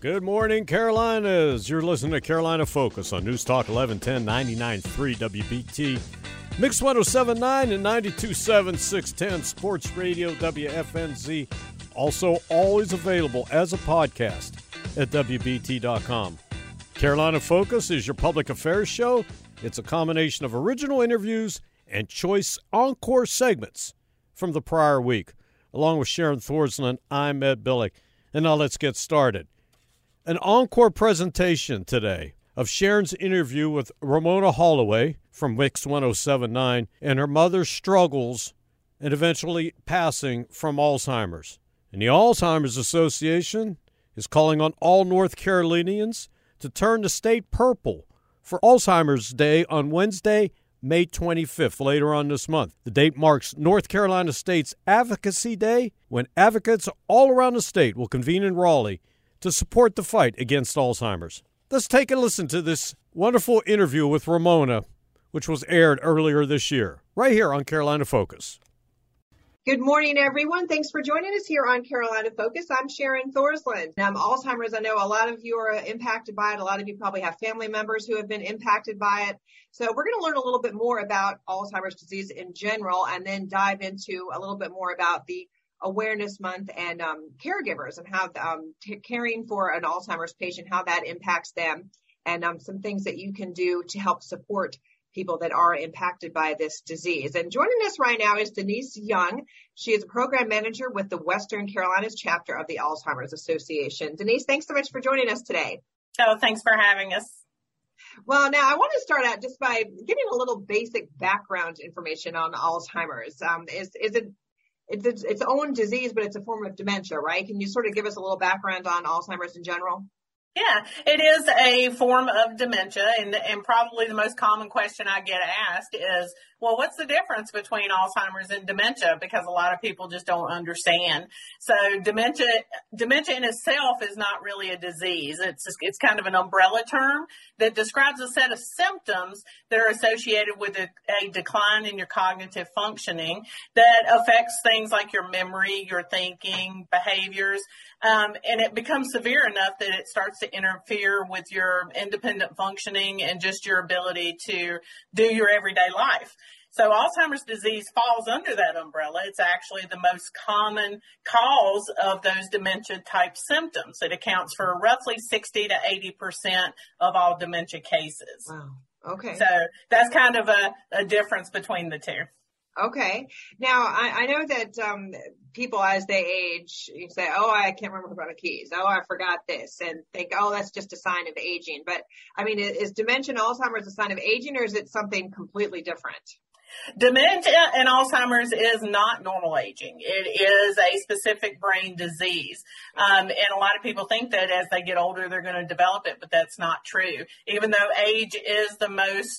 Good morning, Carolinas. You're listening to Carolina Focus on News Talk 1110 99.3 WBT, Mix 107.9 and 92.7 610 Sports Radio WFNZ. Also always available as a podcast at WBT.com. Carolina Focus is your public affairs show. It's a combination of original interviews and choice encore segments from the prior week. Along with Sharon Thorsland, I'm Ed Billick. And now let's get started. An encore presentation today of Sharon's interview with Ramona Holloway from Mix 107.9 and her mother's struggles and eventually passing from Alzheimer's. And the Alzheimer's Association is calling on all North Carolinians to turn the state purple for Alzheimer's Day on Wednesday, May 25th, later on this month. The date marks North Carolina State's Advocacy Day, when advocates all around the state will convene in Raleigh to support the fight against Alzheimer's. Let's take a listen to this wonderful interview with Ramona, which was aired earlier this year, right here on Carolina Focus. Good morning, everyone. Thanks for joining us here on Carolina Focus. I'm Sharon Thorsland. Alzheimer's, I know a lot of you are impacted by it. A lot of you probably have family members who have been impacted by it. So we're going to learn a little bit more about Alzheimer's disease in general, and then dive into a little bit more about the Awareness Month and caregivers and how caring for an Alzheimer's patient, how that impacts them, and some things that you can do to help support people that are impacted by this disease. And joining us right now is Denise Young. She is a program manager with the Western Carolinas chapter of the Alzheimer's Association. Denise, thanks so much for joining us today. Oh, thanks for having us. Well, now I want to start out just by giving a little basic background information on Alzheimer's. It's its own disease, but it's a form of dementia, right? Can you sort of give us a little background on Alzheimer's in general? Yeah, it is a form of dementia, and probably the most common question I get asked is, well, what's the difference between Alzheimer's and dementia? Because a lot of people just don't understand. So dementia in itself is not really a disease. It's kind of an umbrella term that describes a set of symptoms that are associated with a decline in your cognitive functioning that affects things like your memory, your thinking, behaviors, and it becomes severe enough that it starts to interfere with your independent functioning and just your ability to do your everyday life. So Alzheimer's disease falls under that umbrella. It's actually the most common cause of those dementia-type symptoms. It accounts for roughly 60 to 80% of all dementia cases. Wow. Okay. So that's kind of a difference between the two. Okay. Now, I know that people as they age, you say, oh, I can't remember my keys. Oh, I forgot this, and think, oh, that's just a sign of aging. But, I mean, is dementia and Alzheimer's a sign of aging, or is it something completely different? Dementia and Alzheimer's is not normal aging. It is a specific brain disease. And a lot of people think that as they get older, they're going to develop it, but that's not true. Even though age is the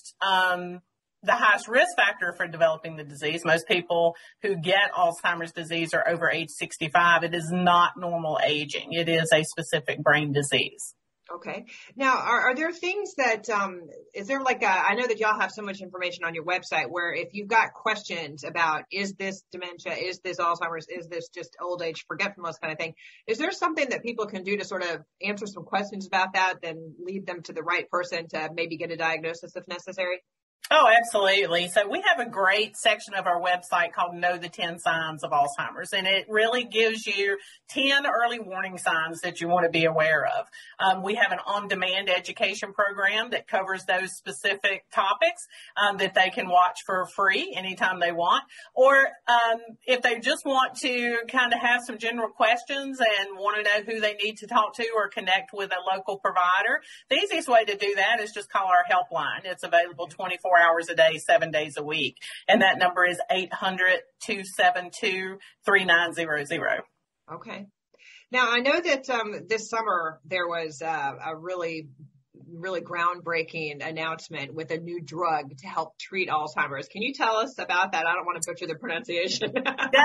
highest risk factor for developing the disease. Most people who get Alzheimer's disease are over age 65. It is not normal aging. It is a specific brain disease. Okay. Now, are there things that, is there I know that y'all have so much information on your website where if you've got questions about, is this dementia, is this Alzheimer's, is this just old age forgetfulness kind of thing, is there something that people can do to sort of answer some questions about that, then lead them to the right person to maybe get a diagnosis if necessary? Oh, absolutely. So we have a great section of our website called Know the 10 Signs of Alzheimer's, and it really gives you 10 early warning signs that you want to be aware of. We have an on-demand education program that covers those specific topics that they can watch for free anytime they want. Or if they just want to kind of have some general questions and want to know who they need to talk to or connect with a local provider, the easiest way to do that is just call our helpline. It's available 24 hours a day, 7 days a week. And that number is 800-272-3900. Okay. Now, I know that this summer there was a really really groundbreaking announcement with a new drug to help treat Alzheimer's. Can you tell us about that? I don't want to butcher the pronunciation.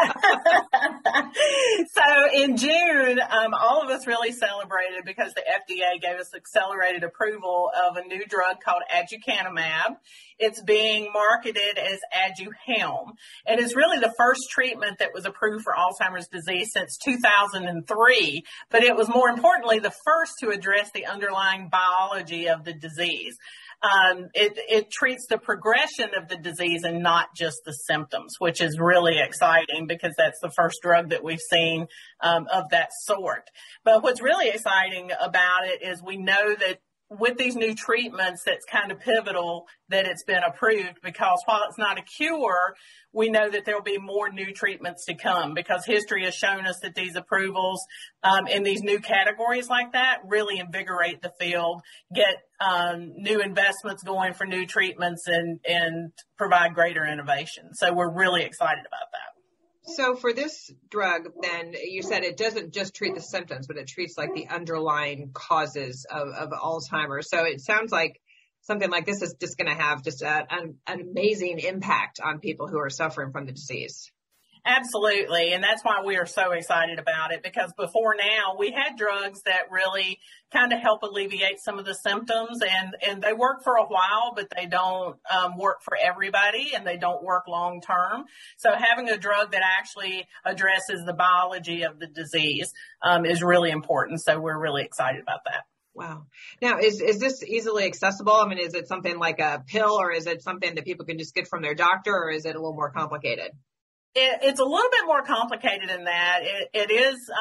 So in June, all of us really celebrated because the FDA gave us accelerated approval of a new drug called aducanumab. It's being marketed as Aduhelm, and it's really the first treatment that was approved for Alzheimer's disease since 2003, but it was more importantly the first to address the underlying biology of the disease. It treats the progression of the disease and not just the symptoms, which is really exciting because that's the first drug that we've seen of that sort. But what's really exciting about it is we know that with these new treatments, that's kind of pivotal that it's been approved, because while it's not a cure, we know that there'll be more new treatments to come, because history has shown us that these approvals in these new categories like that really invigorate the field, get new investments going for new treatments, and provide greater innovation. So we're really excited about that. So for this drug, then you said it doesn't just treat the symptoms, but it treats like the underlying causes of Alzheimer's. So it sounds like something like this is just going to have just an amazing impact on people who are suffering from the disease. Absolutely. And that's why we are so excited about it, because before now we had drugs that really kind of help alleviate some of the symptoms, and they work for a while, but they don't work for everybody, and they don't work long term. So having a drug that actually addresses the biology of the disease is really important. So we're really excited about that. Wow. Now, is this easily accessible? I mean, is it something like a pill, or is it something that people can just get from their doctor, or is it a little more complicated? It's a little bit more complicated than that. It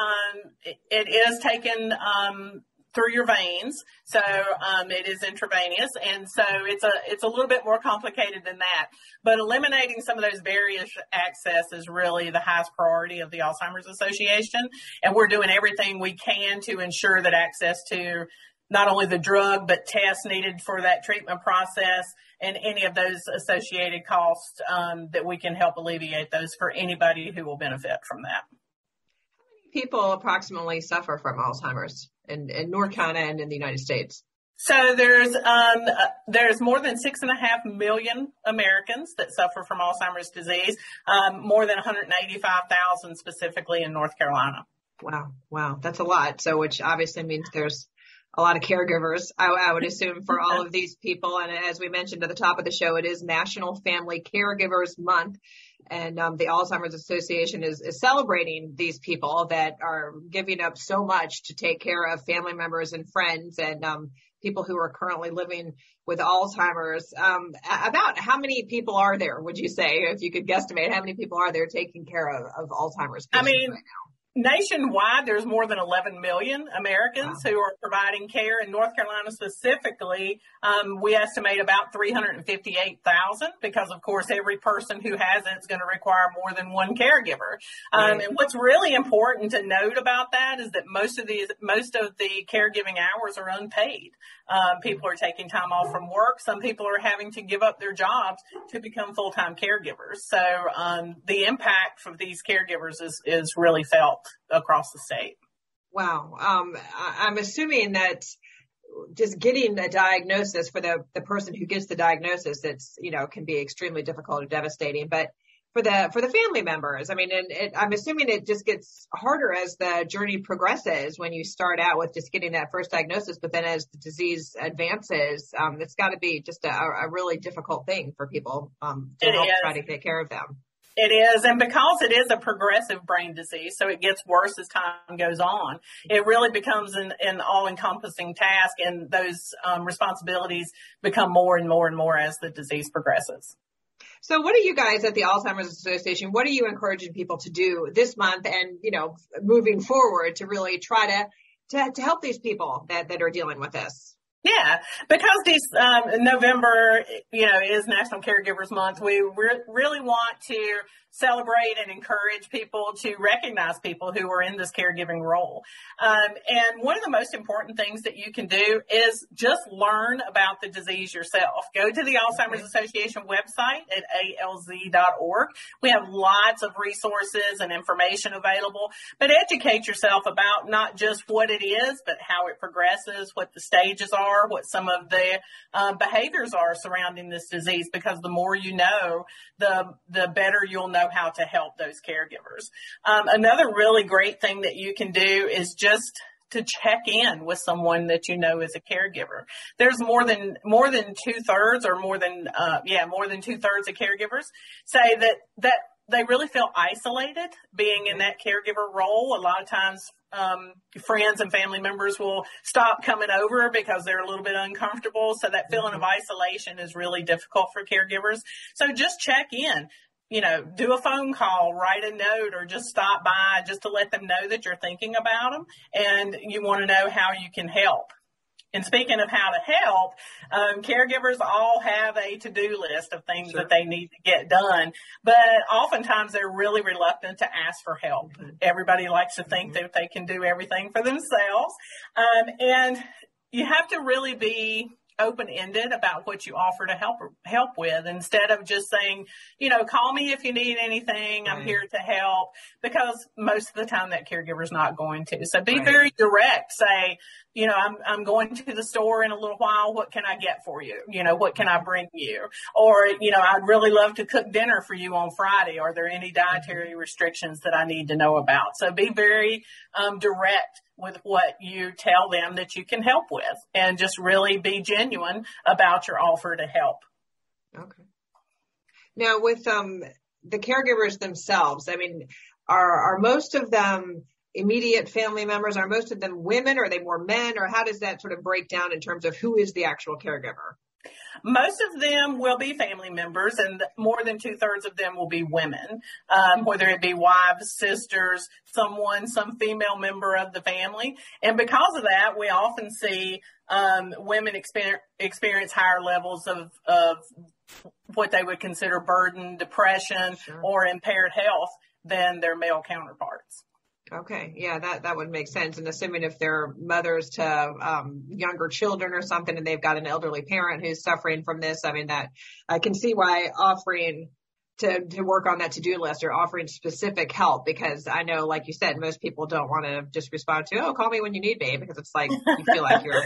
is taken through your veins, so it is intravenous, and so it's a little bit more complicated than that. But eliminating some of those barriers to access is really the highest priority of the Alzheimer's Association, and we're doing everything we can to ensure that access to not only the drug, but tests needed for that treatment process and any of those associated costs, that we can help alleviate those for anybody who will benefit from that. How many people approximately suffer from Alzheimer's in North Carolina and in the United States? So there's more than 6.5 million Americans that suffer from Alzheimer's disease, more than 185,000 specifically in North Carolina. Wow. That's a lot. So which obviously means there's a lot of caregivers, I would assume, for all of these people. And as we mentioned at the top of the show, it is National Family Caregivers Month. And the Alzheimer's Association is celebrating these people that are giving up so much to take care of family members and friends and people who are currently living with Alzheimer's. About how many people are there, would you say, if you could guesstimate, how many people are there taking care of Alzheimer's patients right now? Nationwide, there's more than 11 million Americans who are providing care. In North Carolina specifically, we estimate about 358,000, because, of course, every person who has it is going to require more than one caregiver. And what's really important to note about that is that most of the caregiving hours are unpaid. People are taking time off from work. Some people are having to give up their jobs to become full-time caregivers. So the impact for these caregivers is really felt across the state. Wow. I'm assuming that just getting a diagnosis for the person who gets the diagnosis, it's, can be extremely difficult or devastating, but for the family members, I mean, and I'm assuming it just gets harder as the journey progresses when you start out with just getting that first diagnosis, but then as the disease advances, it's got to be just a really difficult thing for people to help try to take care of them. It is, and because it is a progressive brain disease, so it gets worse as time goes on, it really becomes an all-encompassing task, and those responsibilities become more and more and more as the disease progresses. So what are you guys at the Alzheimer's Association, what are you encouraging people to do this month and, moving forward to really try to help these people that are dealing with this? Yeah, because November, is National Caregivers Month, we really want to celebrate and encourage people to recognize people who are in this caregiving role. And one of the most important things that you can do is just learn about the disease yourself. Go to the Alzheimer's Association website at alz.org. We have lots of resources and information available, but educate yourself about not just what it is, but how it progresses, what the stages are, are, what some of the behaviors are surrounding this disease, because the more you know, the better you'll know how to help those caregivers. Another really great thing that you can do is just to check in with someone that you know is a caregiver. There's more than 2/3 or more than 2/3 of caregivers say that they really feel isolated being in that caregiver role. A lot of times, friends and family members will stop coming over because they're a little bit uncomfortable. So that feeling of isolation is really difficult for caregivers. So just check in. Do a phone call, write a note, or just stop by just to let them know that you're thinking about them and you want to know how you can help. And speaking of how to help, caregivers all have a to-do list of things that they need to get done, but oftentimes they're really reluctant to ask for help. Everybody likes to think that they can do everything for themselves. And you have to really be open-ended about what you offer to help with, instead of just saying, call me if you need anything, I'm here to help, because most of the time that caregiver is not going to. So be very direct. Say, I'm going to the store in a little while. What can I get for you? What can I bring you? Or, I'd really love to cook dinner for you on Friday. Are there any dietary restrictions that I need to know about? So be very direct with what you tell them that you can help with, and just really be genuine about your offer to help. Okay. Now with the caregivers themselves, I mean, are most of them immediate family members? Are most of them women? Are they more men? Or how does that sort of break down in terms of who is the actual caregiver? Most of them will be family members, and more than 2/3 of them will be women, whether it be wives, sisters, some female member of the family. And because of that, we often see women experience higher levels of what they would consider burden, depression, or impaired health than their male counterparts. Okay. Yeah, that would make sense. And assuming if they're mothers to younger children or something, and they've got an elderly parent who's suffering from this, I mean, that I can see why offering to work on that to-do list or offering specific help, because I know, like you said, most people don't want to just respond to, call me when you need me, because it's like you feel like you're,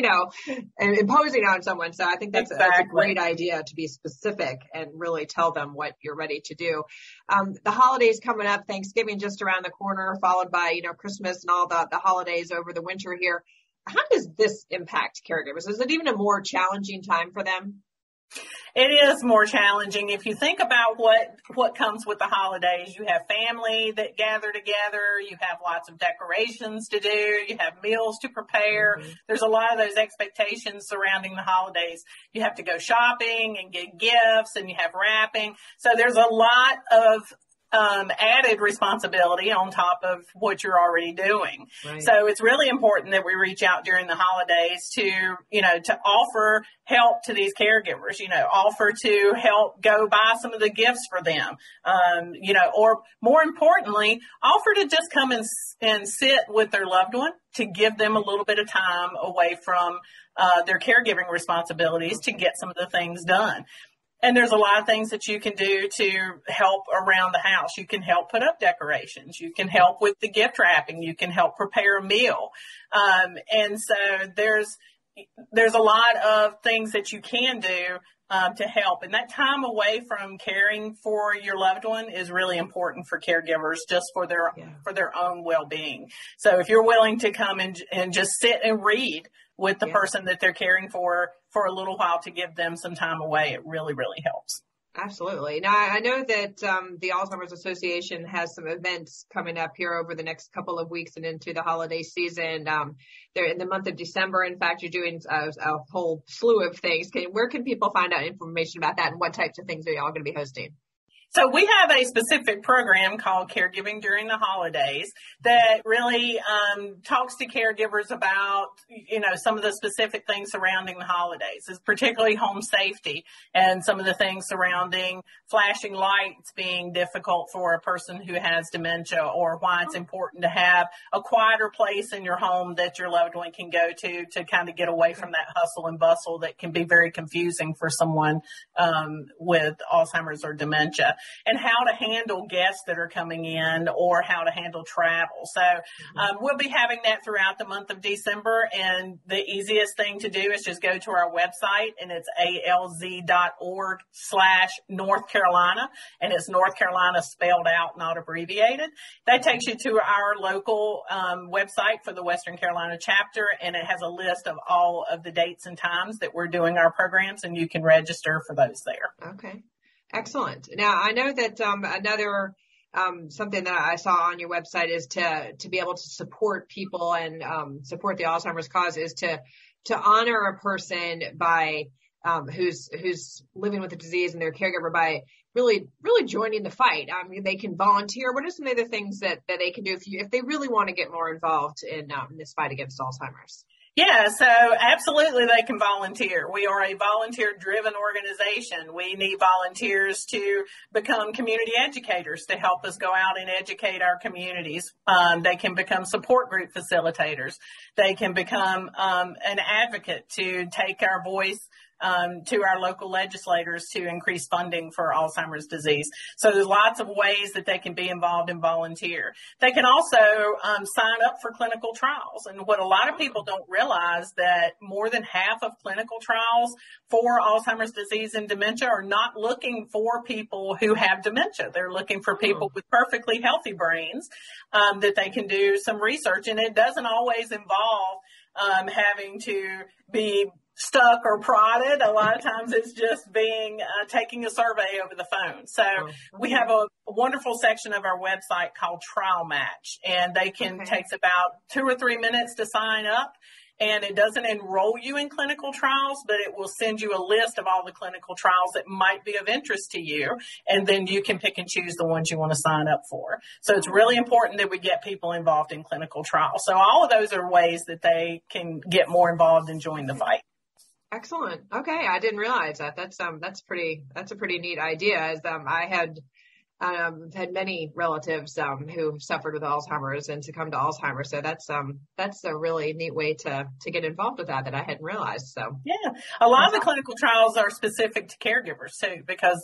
imposing on someone. So I think that's a great idea to be specific and really tell them what you're ready to do. The holidays coming up, Thanksgiving just around the corner, followed by, Christmas and all the holidays over the winter here. How does this impact caregivers? Is it even a more challenging time for them? It is more challenging. If you think about what comes with the holidays, you have family that gather together, you have lots of decorations to do, you have meals to prepare. Mm-hmm. There's a lot of those expectations surrounding the holidays. You have to go shopping and get gifts, and you have wrapping. So there's a lot of added responsibility on top of what you're already doing. Right. So it's really important that we reach out during the holidays to offer help to these caregivers, offer to help go buy some of the gifts for them, or more importantly, offer to just come and sit with their loved one, to give them a little bit of time away from their caregiving responsibilities to get some of the things done. And there's a lot of things that you can do to help around the house. You can help put up decorations. You can help with the gift wrapping. You can help prepare a meal. And so there's a lot of things that you can do to help. And that time away from caring for your loved one is really important for caregivers, just for their own well-being. So if you're willing to come and just sit and read with the person that they're caring for a little while, to give them some time away, it really, really helps. Absolutely. Now, I know that the Alzheimer's Association has some events coming up here over the next couple of weeks and into the holiday season. They're in the month of December. In fact, you're doing a whole slew of things. Where can people find out information about that, and what types of things are y'all going to be hosting? So we have a specific program called Caregiving During the Holidays that really talks to caregivers about, some of the specific things surrounding the holidays. It's particularly home safety and some of the things surrounding flashing lights being difficult for a person who has dementia, or why it's important to have a quieter place in your home that your loved one can go to kind of get away from that hustle and bustle that can be very confusing for someone with Alzheimer's or dementia. and how to handle guests that are coming in or how to handle travel. So we'll be having that throughout the month of December. And the easiest thing to do is just go to our website, and it's alz.org/North Carolina. And it's North Carolina spelled out, not abbreviated. That takes you to our local website for the Western Carolina chapter, and it has a list of all of the dates and times that we're doing our programs, and you can register for those there. Okay, excellent. Now, I know that another something that I saw on your website is to be able to support people and support the Alzheimer's cause is to honor a person by who's living with the disease and their caregiver by really joining the fight. They can volunteer. What are some of the things that they can do if they really want to get more involved in this fight against Alzheimer's? Yeah, so absolutely they can volunteer. We are a volunteer-driven organization. We need volunteers to become community educators to help us go out and educate our communities. They can become support group facilitators. They can become an advocate to take our voice to our local legislators to increase funding for Alzheimer's disease. So there's lots of ways that they can be involved and volunteer. They can also sign up for clinical trials. And what a lot of people don't realize that more than half of clinical trials for Alzheimer's disease and dementia are not looking for people who have dementia. They're looking for people with perfectly healthy brains that they can do some research. And it doesn't always involve having to be stuck or prodded. A lot of times it's just taking a survey over the phone. So we have a wonderful section of our website called Trial Match, and takes about 2 or 3 minutes to sign up. And it doesn't enroll you in clinical trials, but it will send you a list of all the clinical trials that might be of interest to you. And then you can pick and choose the ones you want to sign up for. So it's really important that we get people involved in clinical trials. So all of those are ways that they can get more involved and join the fight. Excellent. Okay. I didn't realize that. That's a pretty neat idea, as I had many relatives who suffered with Alzheimer's and succumbed to Alzheimer's. So that's a really neat way to get involved with that I hadn't realized. So yeah, a lot of the clinical trials are specific to caregivers too, because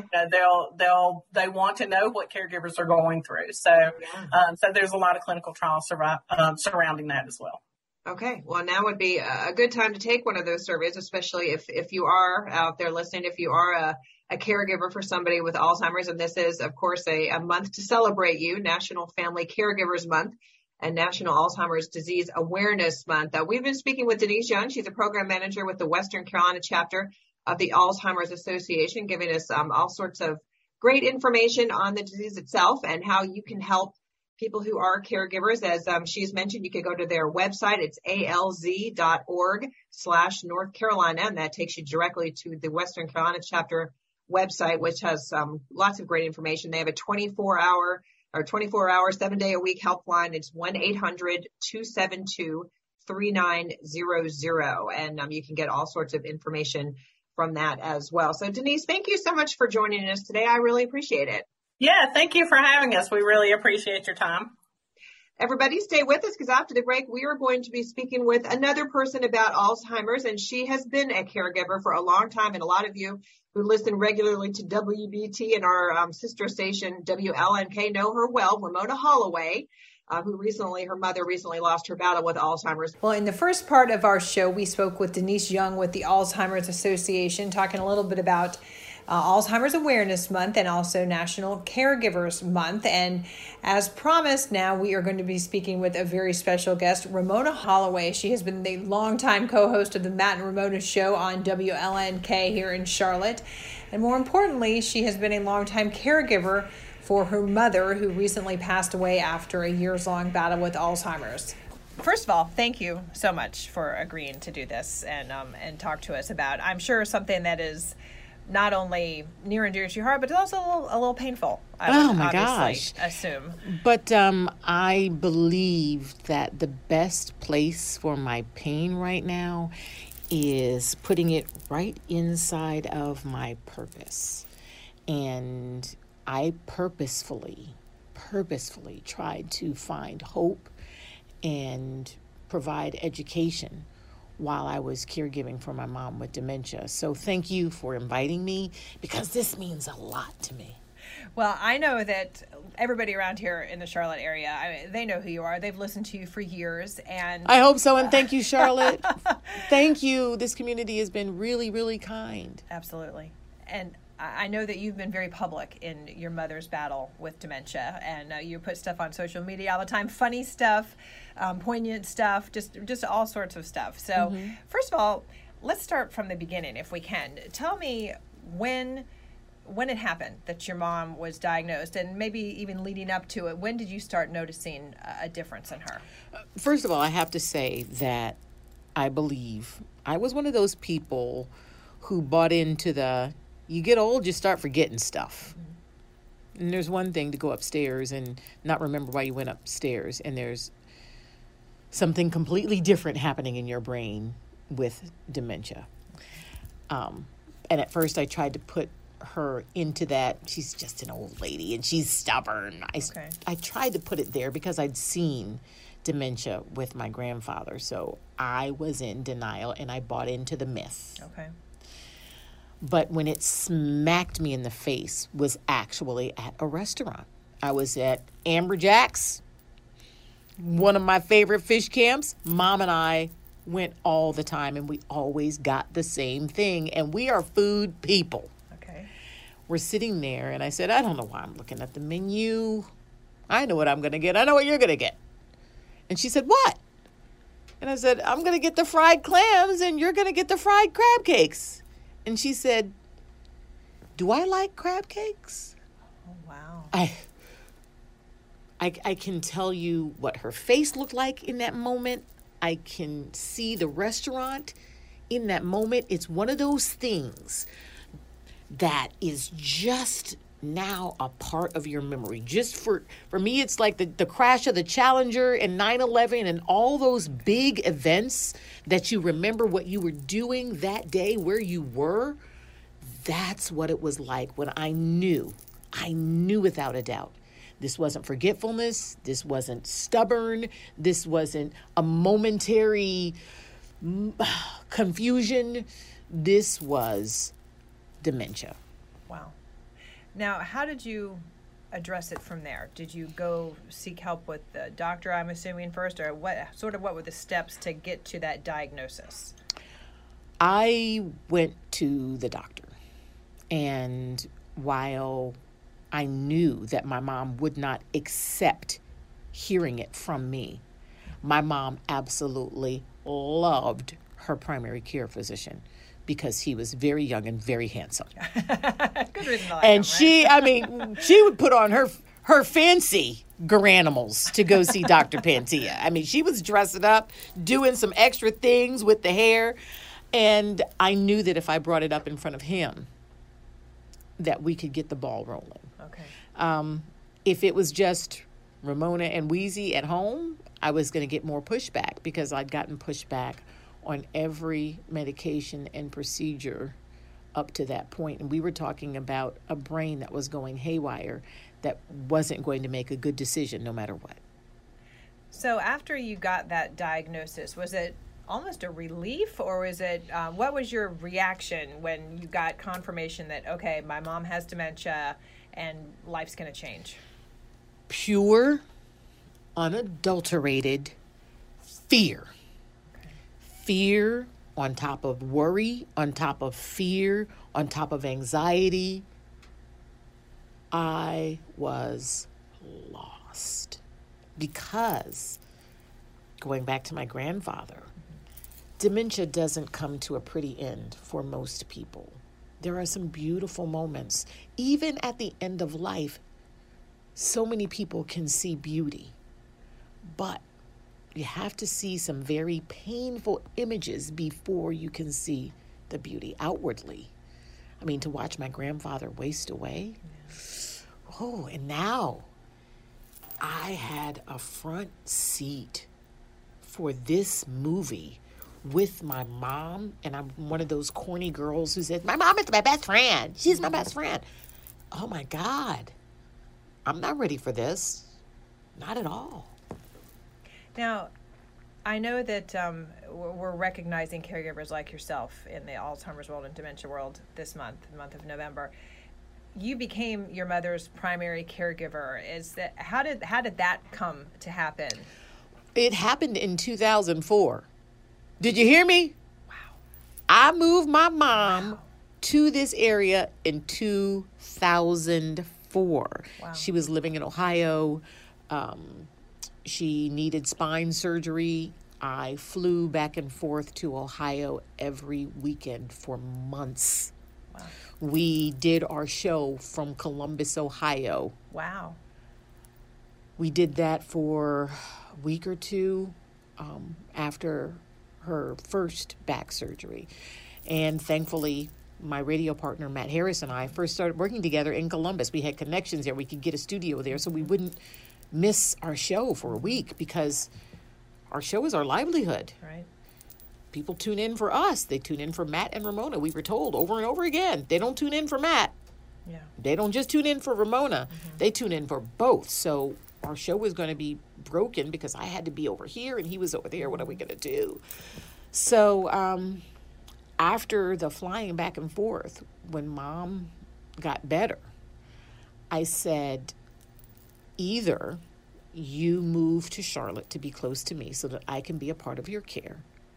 they want to know what caregivers are going through. So so there's a lot of clinical trials surrounding that as well. Okay. Well, now would be a good time to take one of those surveys, especially if you are out there listening, if you are a caregiver for somebody with Alzheimer's. And this is, of course, a month to celebrate you, National Family Caregivers Month and National Alzheimer's Disease Awareness Month. We've been speaking with Denise Young. She's a program manager with the Western Carolina chapter of the Alzheimer's Association, giving us all sorts of great information on the disease itself and how you can help people who are caregivers. As she's mentioned, you could go to their website. It's alz.org/North Carolina, and that takes you directly to the Western Carolina chapter website, which has lots of great information. They have a 24-hour, 7-day-a-week helpline. It's 1-800-272-3900, and you can get all sorts of information from that as well. So, Denise, thank you so much for joining us today. I really appreciate it. Yeah, thank you for having us. We really appreciate your time. Everybody stay with us, because after the break, we are going to be speaking with another person about Alzheimer's, and she has been a caregiver for a long time. And a lot of you who listen regularly to WBT and our sister station, WLNK, know her well, Ramona Holloway, her mother recently lost her battle with Alzheimer's. Well, in the first part of our show, we spoke with Denise Young with the Alzheimer's Association, talking a little bit about Alzheimer's Awareness Month and also National Caregivers Month. And as promised, now we are going to be speaking with a very special guest, Ramona Holloway. She has been the longtime co-host of the Matt and Ramona Show on WLNK here in Charlotte. And more importantly, she has been a longtime caregiver for her mother, who recently passed away after a years-long battle with Alzheimer's. First of all, thank you so much for agreeing to do this and talk to us about, I'm sure, something that is not only near and dear to your heart, but it's also a little painful. Oh my gosh! Assume, but I believe that the best place for my pain right now is putting it right inside of my purpose, and I purposefully tried to find hope and provide education while I was caregiving for my mom with dementia. So thank you for inviting me, because this means a lot to me. Well, I know that everybody around here in the Charlotte area, they know who you are. They've listened to you for years. And I hope so, and thank you, Charlotte. Thank you. This community has been really, really kind. Absolutely. And I know that you've been very public in your mother's battle with dementia, and you put stuff on social media all the time, funny stuff, poignant stuff, just all sorts of stuff. So first of all, let's start from the beginning if we can. Tell me when it happened that your mom was diagnosed, and maybe even leading up to it. When did you start noticing a difference in her? First of all, I have to say that I believe I was one of those people who bought into you get old, you start forgetting stuff. And there's one thing to go upstairs and not remember why you went upstairs, and there's something completely different happening in your brain with dementia. And at first I tried to put her into that. She's just an old lady and she's stubborn. I tried to put it there because I'd seen dementia with my grandfather. So I was in denial and I bought into the myth. Okay. But when it smacked me in the face was actually at a restaurant. I was at Amberjack's, one of my favorite fish camps. Mom and I went all the time and we always got the same thing. And we are food people. We're sitting there, and I said, I don't know why I'm looking at the menu. I know what I'm going to get. I know what you're going to get. And she said, what? And I said, I'm going to get the fried clams, and you're going to get the fried crab cakes. And she said, do I like crab cakes? Oh, wow. I can tell you what her face looked like in that moment. I can see the restaurant in that moment. It's one of those things that is just now a part of your memory. Just for me, it's like the crash of the Challenger and 9/11 and all those big events that you remember what you were doing that day, where you were. That's what it was like when I knew without a doubt. This wasn't forgetfulness. This wasn't stubborn. This wasn't a momentary confusion. This was dementia. Wow. Now, how did you address it from there? Did you go seek help with the doctor, I'm assuming, first, or what were the steps to get to that diagnosis? I went to the doctor, and while I knew that my mom would not accept hearing it from me, my mom absolutely loved her primary care physician, because he was very young and very handsome. Good reason to like and him, right? she would put on her fancy garanimals to go see Dr. Pantia. I mean, she was dressing up, doing some extra things with the hair. And I knew that if I brought it up in front of him, that we could get the ball rolling. Okay. If it was just Ramona and Wheezy at home, I was going to get more pushback, because I'd gotten pushback on every medication and procedure up to that point. And we were talking about a brain that was going haywire, that wasn't going to make a good decision no matter what. So after you got that diagnosis, was it almost a relief, or was it, what was your reaction when you got confirmation that, okay, my mom has dementia and life's going to change? Pure, unadulterated fear. Fear on top of worry, on top of fear, on top of anxiety. I was lost, because, going back to my grandfather, dementia doesn't come to a pretty end for most people. There are some beautiful moments. Even at the end of life, so many people can see beauty, but you have to see some very painful images before you can see the beauty outwardly. I mean, to watch my grandfather waste away. Oh, and now I had a front seat for this movie with my mom, and I'm one of those corny girls who said, my mom is my best friend. She's my best friend. Oh my God. I'm not ready for this. Not at all. Now, I know that we're recognizing caregivers like yourself in the Alzheimer's world and dementia world this month, the month of November. you became your mother's primary caregiver. How did that come to happen? It happened in 2004. Did you hear me? Wow. I moved my mom to this area in 2004. Wow. She was living in Ohio. She needed spine surgery. I flew back and forth to Ohio every weekend for months. Wow. We did our show from Columbus, Ohio. Wow. We did that for a week or two after her first back surgery. And thankfully, my radio partner, Matt Harris, and I first started working together in Columbus. We had connections there. We could get a studio there so we wouldn't miss our show for a week because our show is our livelihood. Right. People tune in for us. They tune in for Matt and Ramona. We were told over and over again, they don't tune in for Matt. Yeah. They don't just tune in for Ramona. Mm-hmm. They tune in for both. So our show was going to be broken because I had to be over here and he was over there. What are we going to do? So after the flying back and forth, when Mom got better, I said, either you move to Charlotte to be close to me so that I can be a part of your care,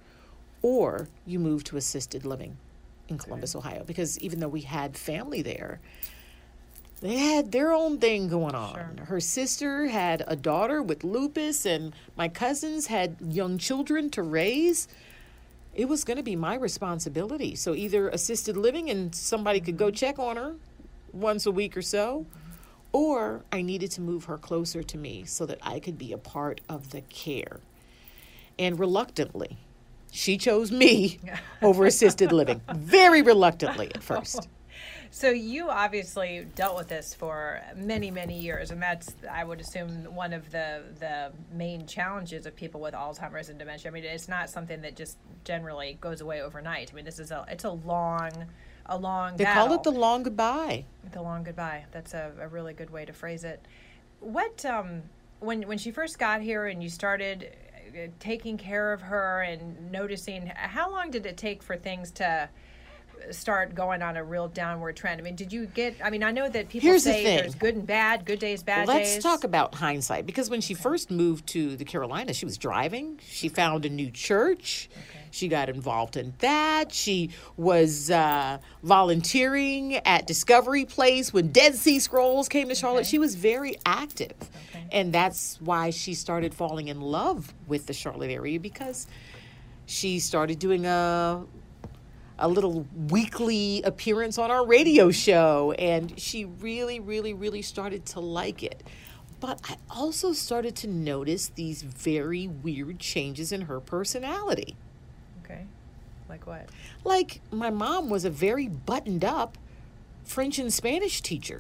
or you move to assisted living in Columbus, Ohio. Because even though we had family there, they had their own thing going on. Sure. Her sister had a daughter with lupus, and my cousins had young children to raise. It was going to be my responsibility. So either assisted living and somebody could go check on her once a week or so, or I needed to move her closer to me so that I could be a part of the care. And reluctantly, she chose me over assisted living. Very reluctantly at first. So you obviously dealt with this for many, many years, and that's, I would assume, one of the main challenges of people with Alzheimer's and dementia. I mean, it's not something that just generally goes away overnight. I mean, it's a long They battle. call it the long goodbye. The long goodbye. That's a really good way to phrase it. What when she first got here and you started taking care of her and noticing, how long did it take for things to start going on a real downward trend? I mean, I know that people say there's good and bad, good days, bad days. Let's talk about hindsight, because when she first moved to the Carolinas, she was driving. She found a new church. Okay. She got involved in that. She was volunteering at Discovery Place when Dead Sea Scrolls came to Charlotte. Okay. She was very active. Okay. And that's why she started falling in love with the Charlotte area, because she started doing a little weekly appearance on our radio show, and she really, really, really started to like it. But I also started to notice these very weird changes in her personality. Okay. Like what? Like, my mom was a very buttoned up French and Spanish teacher.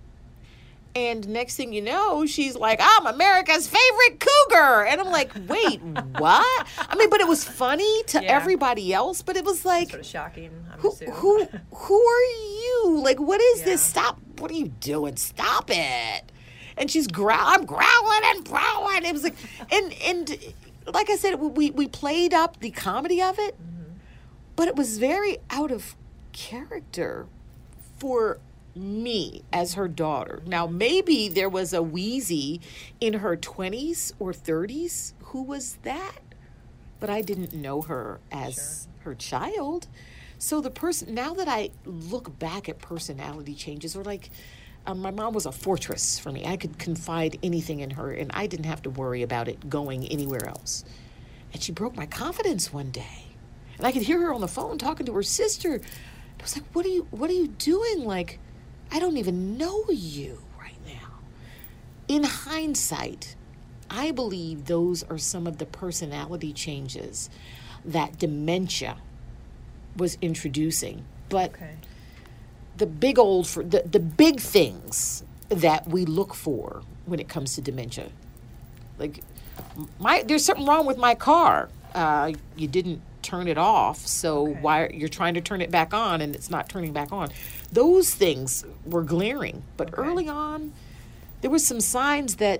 And next thing you know, she's like, I'm America's favorite cougar. And I'm like, wait, what? I mean, but it was funny to everybody else, but it was like, sort of shocking. Who are you? Like, what is this? Stop. What are you doing? Stop it. And she's I'm growling and growling. It was like, and like I said, we played up the comedy of it, but it was very out of character for me as her daughter. Now, maybe there was a Wheezy in her 20s or 30s who was that, but I didn't know her as her child. So now that I look back at personality changes, or like, my mom was a fortress for me. I could confide anything in her, and I didn't have to worry about it going anywhere else. And she broke my confidence one day, and I could hear her on the phone talking to her sister. I was like, what are you doing? Like, I don't even know you right now. In hindsight, I believe those are some of the personality changes that dementia was introducing. But the big things that we look for when it comes to dementia, like there's something wrong with my car. You didn't turn it off, so why you're trying to turn it back on and it's not turning back on. Those things were glaring, but early on, there were some signs that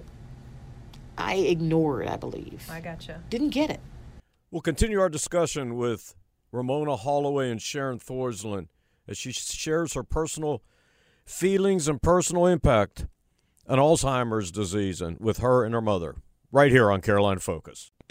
I ignored, I believe. I gotcha. Didn't get it. We'll continue our discussion with Ramona Holloway and Sharon Thorsland as she shares her personal feelings, and personal impact on Alzheimer's disease and with her and her mother, right here on Carolina Focus.